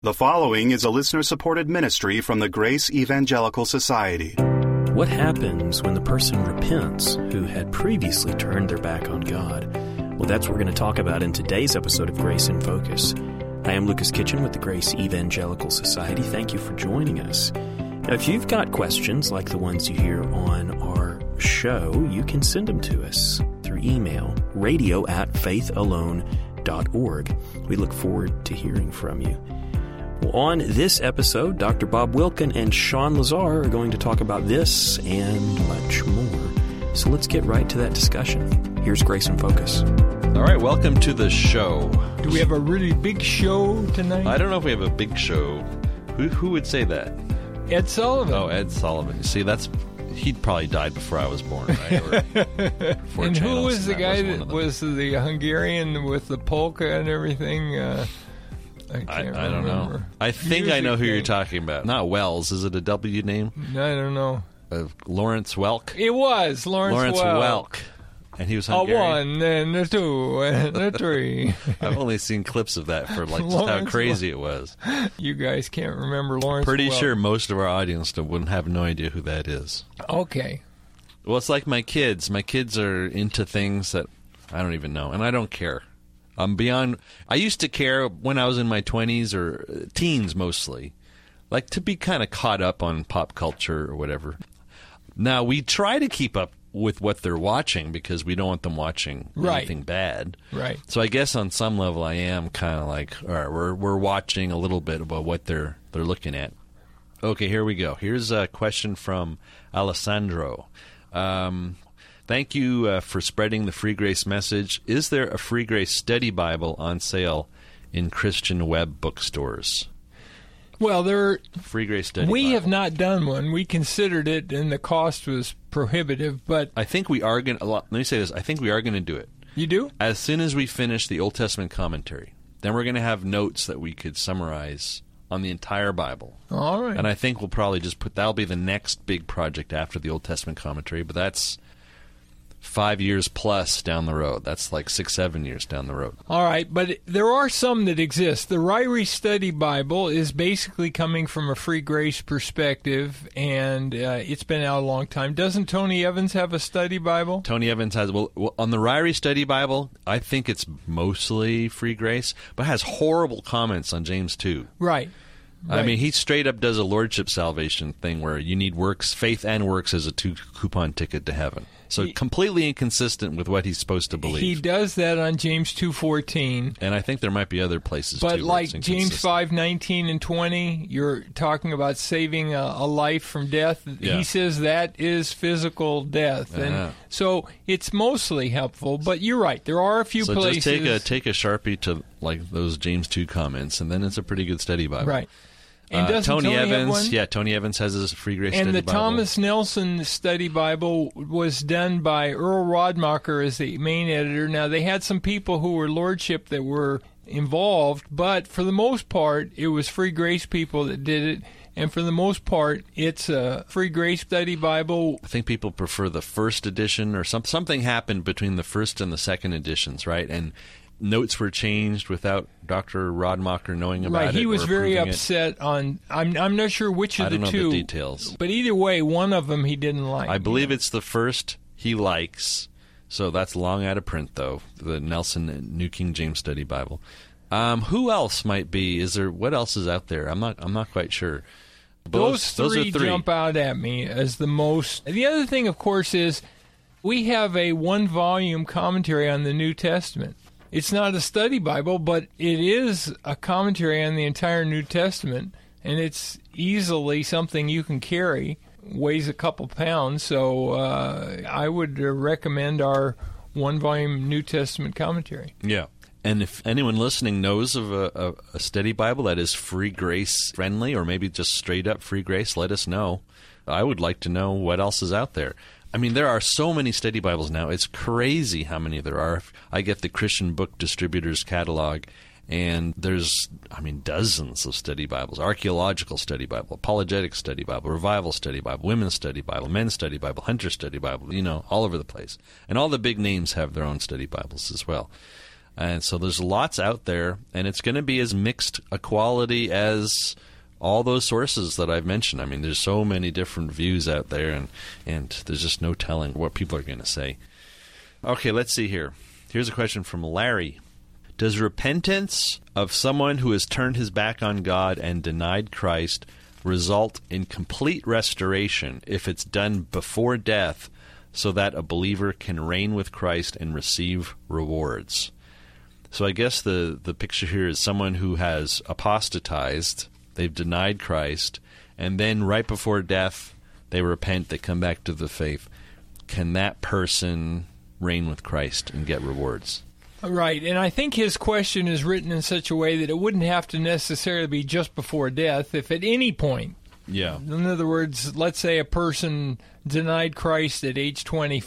The following is a listener-supported ministry from the Grace Evangelical Society. What happens when the person repents who had previously turned their back on God? Well, that's what we're going to talk about in today's episode of Grace in Focus. I am Lucas Kitchen with the Grace Evangelical Society. Thank you for joining us. Now, if you've got questions like the ones you hear on our show, you can send them to us through email, radio@faithalone.org. We look forward to hearing from you. Well, on this episode, Dr. Bob Wilkin and Sean Lazar are going to talk about this and much more. So let's get right to that discussion. Here's Grace in Focus. All right, welcome to the show. Do we have a really big show tonight? I don't know if we have a big show. Who would say that? Ed Sullivan. Oh, Ed Sullivan. You see, he'd probably died before I was born, right? And who was the guy that was the Hungarian with the polka and everything? I don't know. I think I know who you're talking about. Not Wells. Is it a W name? I don't know. Lawrence Welk? It was Lawrence Welk. And he was Hungarian. A one and a two and a three. I've only seen clips of that for just how crazy it was. You guys can't remember Lawrence Pretty Welk. sure most of our audience wouldn't have no idea who that is. Okay. Well, it's like my kids. My kids are into things that I don't even know, and I don't care. I used to care when I was in my 20s or teens mostly, like to be kind of caught up on pop culture or whatever. Now, we try to keep up with what they're watching because we don't want them watching anything bad. Right. So I guess on some level I am kind of like, all right, we're watching a little bit about what they're looking at. Okay, here we go. Here's a question from Alessandro. Thank you for spreading the Free Grace message. Is there a Free Grace Study Bible on sale in Christian web bookstores? Well, Free Grace Study we Bible. have not done one. We considered it, and the cost was prohibitive. But I think we are going to. Let me say this. I think we are going to do it. You do? As soon as we finish the Old Testament commentary, then we're going to have notes that we could summarize on the entire Bible. All right. And I think we'll probably just that'll be the next big project after the Old Testament commentary. But that's 5 years plus down the road. That's like 6-7 years down the road. All right, but there are some that exist. The Ryrie Study Bible is basically coming from a Free Grace perspective, and it's been out a long time. Doesn't Tony Evans have a study Bible? Tony Evans has, well on the Ryrie Study Bible, I think it's mostly Free Grace, but has horrible comments on James 2. Right. I mean, he straight up does a lordship salvation thing where you need works, faith and works as a 2-coupon ticket to heaven. So completely inconsistent with what he's supposed to believe. He does that on James 2:14. And I think there might be other places, but too. But like James 5:19 and 20, you're talking about saving a life from death. Yeah. He says that is physical death. And so it's mostly helpful. But you're right. There are a few places. So just take a Sharpie to like those James 2 comments, and then it's a pretty good study Bible. Right. And doesn't Tony Evans have one? Yeah, Tony Evans has his Free Grace Study Bible. And the Thomas Nelson Study Bible was done by Earl Rodmacher as the main editor. Now, they had some people who were lordship that were involved, but for the most part, it was Free Grace people that did it. And for the most part, it's a Free Grace Study Bible. I think people prefer the first edition, or something happened between the first and the second editions, right? And notes were changed without Dr. Rodmacher knowing about it. Right, he was very upset on. I'm not sure which of the two. I don't know the details. But either way, one of them he didn't like. I believe it's the first he likes. So that's long out of print, though. The Nelson New King James Study Bible. Who else might be? What else is out there? I'm not quite sure. Those three jump out at me as the most. The other thing, of course, is we have a 1-volume commentary on the New Testament. It's not a study Bible, but it is a commentary on the entire New Testament, and it's easily something you can carry. Weighs a couple pounds, so I would recommend our 1-volume New Testament commentary. Yeah. And if anyone listening knows of a study Bible that is Free Grace friendly, or maybe just straight up Free Grace, let us know. I would like to know what else is out there. I mean, there are so many study Bibles now. It's crazy how many there are. I get the Christian Book Distributors catalog, and there's, dozens of study Bibles. Archaeological Study Bible, Apologetic Study Bible, Revival Study Bible, Women's Study Bible, Men's Study Bible, Hunter Study Bible, all over the place. And all the big names have their own study Bibles as well. And so there's lots out there, and it's going to be as mixed a quality as all those sources that I've mentioned. I mean, there's so many different views out there, and there's just no telling what people are going to say. Okay, let's see here. Here's a question from Larry. Does repentance of someone who has turned his back on God and denied Christ result in complete restoration if it's done before death so that a believer can reign with Christ and receive rewards? So I guess the picture here is someone who has apostatized, they've denied Christ, and then right before death they repent, they come back to the faith. Can that person reign with Christ and get rewards? Right, and I think his question is written in such a way that it wouldn't have to necessarily be just before death, if at any point. Yeah. In other words, let's say a person denied Christ at age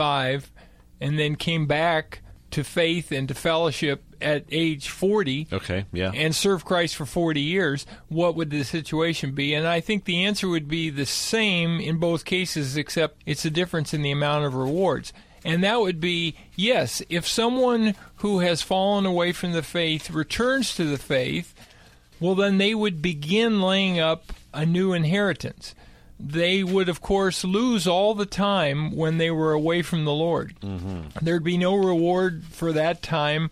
25 and then came back to faith and to fellowship at age 40. Okay, yeah. And served Christ for 40 years, what would the situation be? And I think the answer would be the same in both cases, except it's a difference in the amount of rewards. And that would be, yes, if someone who has fallen away from the faith returns to the faith, well, then they would begin laying up a new inheritance. They would, of course, lose all the time when they were away from the Lord. Mm-hmm. There'd be no reward for that time,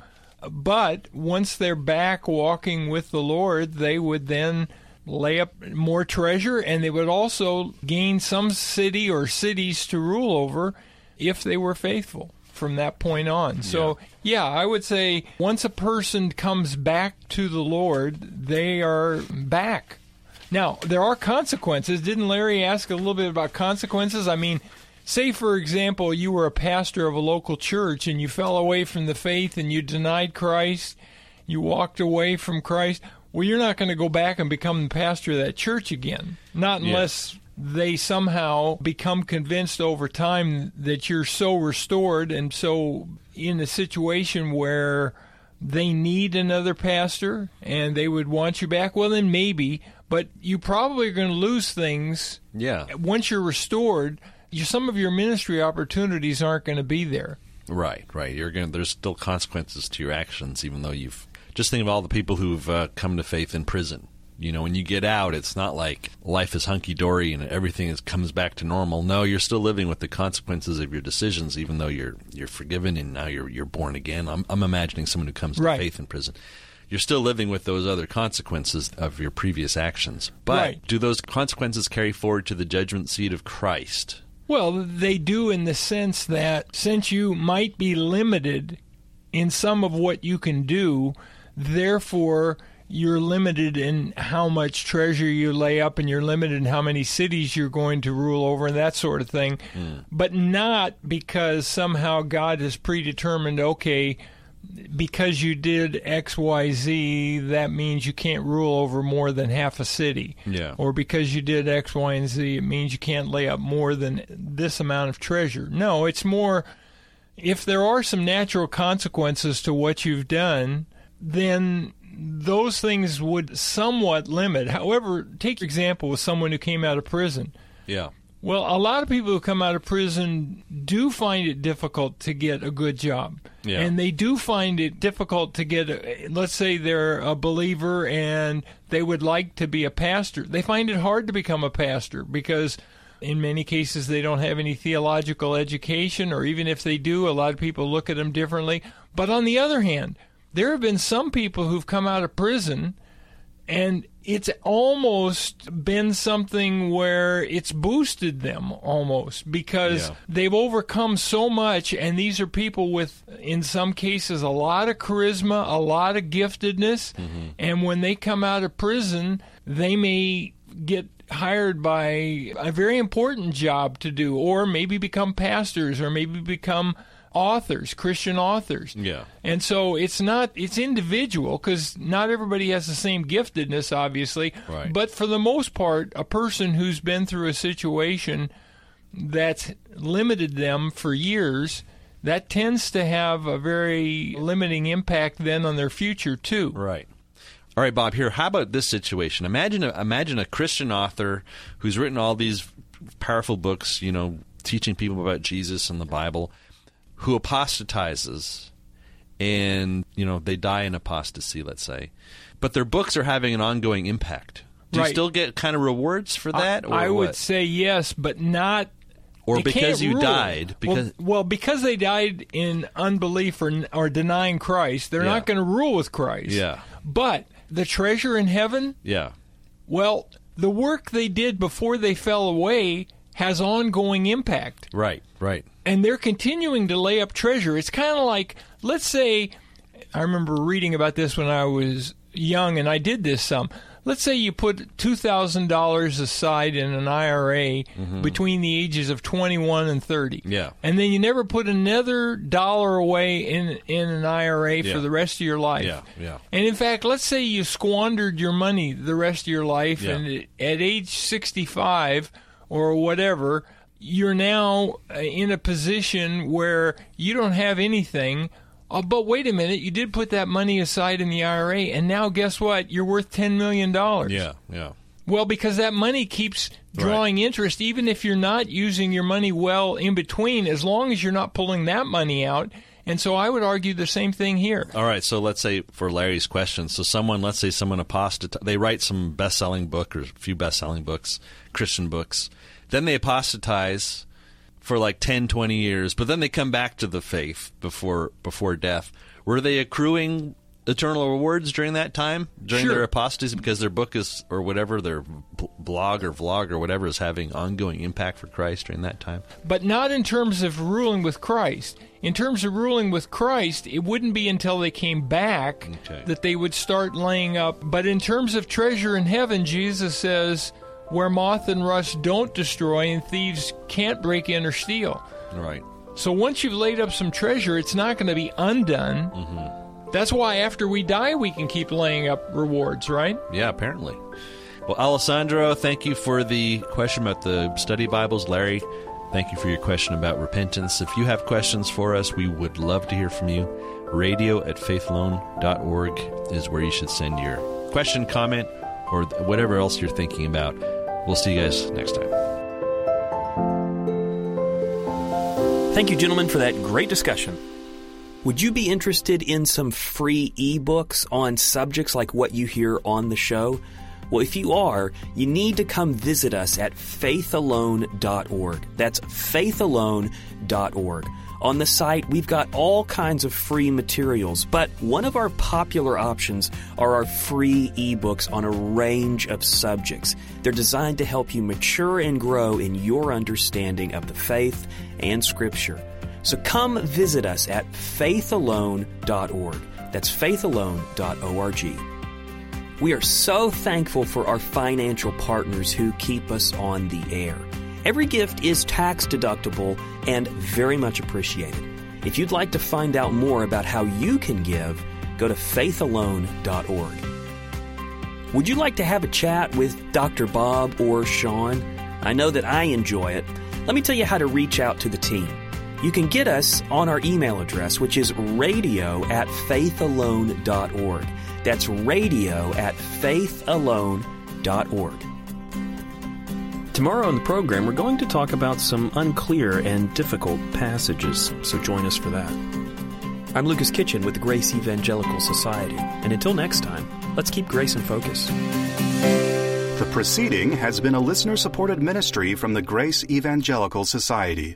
but once they're back walking with the Lord, they would then lay up more treasure, and they would also gain some city or cities to rule over if they were faithful from that point on. So, yeah, I would say once a person comes back to the Lord, they are back. Now, there are consequences. Didn't Larry ask a little bit about consequences? I mean, say, for example, you were a pastor of a local church and you fell away from the faith and you denied Christ, you walked away from Christ. Well, you're not going to go back and become the pastor of that church again. Not unless they somehow become convinced over time that you're so restored and so in a situation where they need another pastor and they would want you back. Well, then maybe, but you probably are going to lose things. Yeah. Once you're restored, some of your ministry opportunities aren't going to be there. Right. There's still consequences to your actions, even though you've... Just think of all the people who've come to faith in prison. You know, when you get out, it's not like life is hunky-dory and everything comes back to normal. No, you're still living with the consequences of your decisions, even though you're forgiven and now you're born again. I'm imagining someone who comes to faith in prison. You're still living with those other consequences of your previous actions. But do those consequences carry forward to the judgment seat of Christ? Well, they do in the sense that since you might be limited in some of what you can do, therefore you're limited in how much treasure you lay up, and you're limited in how many cities you're going to rule over and that sort of thing. But not because somehow God has predetermined, okay, because you did X, Y, Z, that means you can't rule over more than half a city. Yeah. Or because you did X, Y, and Z, it means you can't lay up more than this amount of treasure. No, it's more, if there are some natural consequences to what you've done, then those things would somewhat limit. However, take your example with someone who came out of prison. Yeah. Well, a lot of people who come out of prison do find it difficult to get a good job. Yeah. And they do find it difficult to get, let's say they're a believer and they would like to be a pastor. They find it hard to become a pastor because in many cases they don't have any theological education, or even if they do, a lot of people look at them differently. But on the other hand, there have been some people who've come out of prison and it's almost been something where it's boosted them almost because they've overcome so much, and these are people with, in some cases, a lot of charisma, a lot of giftedness, and when they come out of prison, they may get hired by a very important job to do, or maybe become pastors, or maybe become authors, Christian authors. Yeah. And so it's individual because not everybody has the same giftedness, obviously. Right. But for the most part, a person who's been through a situation that's limited them for years, that tends to have a very limiting impact then on their future too. Right. All right, Bob, here, how about this situation? Imagine a Christian author who's written all these powerful books, teaching people about Jesus and the Bible, who apostatizes and, they die in apostasy, let's say. But their books are having an ongoing impact. Do you still get kind of rewards for that? Or I would say yes, but not... Or because you died. Because they died in unbelief or denying Christ, they're not going to rule with Christ. Yeah. But the treasure in heaven, well, the work they did before they fell away has ongoing impact. Right. And they're continuing to lay up treasure. It's kind of like, let's say, I remember reading about this when I was young, and I did this some. Let's say you put $2,000 aside in an IRA between the ages of 21 and 30. Yeah. And then you never put another dollar away in an IRA for the rest of your life. Yeah. And in fact, let's say you squandered your money the rest of your life, and at age 65 or whatever, you're now in a position where you don't have anything. But wait a minute, you did put that money aside in the IRA, and now guess what? You're worth $10 million. Yeah. Well, because that money keeps drawing interest, even if you're not using your money well in between, as long as you're not pulling that money out. And so I would argue the same thing here. All right, so let's say for Larry's question, let's say someone apostatizes, they write some best-selling book or a few best-selling books, Christian books, then they apostatize for like 10, 20 years, but then they come back to the faith before death. Were they accruing eternal rewards during that time, during their apostasy, because their book is, or whatever, their blog or vlog or whatever is having ongoing impact for Christ during that time? But not in terms of ruling with Christ. In terms of ruling with Christ, it wouldn't be until they came back that they would start laying up. But in terms of treasure in heaven, Jesus says, where moth and rust don't destroy and thieves can't break in or steal. Right. So once you've laid up some treasure, it's not going to be undone. That's why after we die, we can keep laying up rewards, right? Yeah, apparently. Well, Alessandro, thank you for the question about the study Bibles. Larry, thank you for your question about repentance. If you have questions for us, we would love to hear from you. radio@faithalone.org is where you should send your question, comment, or whatever else you're thinking about. We'll see you guys next time. Thank you, gentlemen, for that great discussion. Would you be interested in some free ebooks on subjects like what you hear on the show? Well, if you are, you need to come visit us at faithalone.org. That's faithalone.org. On the site, we've got all kinds of free materials, but one of our popular options are our free ebooks on a range of subjects. They're designed to help you mature and grow in your understanding of the faith and Scripture. So come visit us at faithalone.org. That's faithalone.org. We are so thankful for our financial partners who keep us on the air. Every gift is tax deductible and very much appreciated. If you'd like to find out more about how you can give, go to faithalone.org. Would you like to have a chat with Dr. Bob or Sean? I know that I enjoy it. Let me tell you how to reach out to the team. You can get us on our email address, which is radio@faithalone.org. That's radio@faithalone.org. Tomorrow on the program, we're going to talk about some unclear and difficult passages, so join us for that. I'm Lucas Kitchen with the Grace Evangelical Society, and until next time, let's keep grace in focus. The proceeding has been a listener-supported ministry from the Grace Evangelical Society.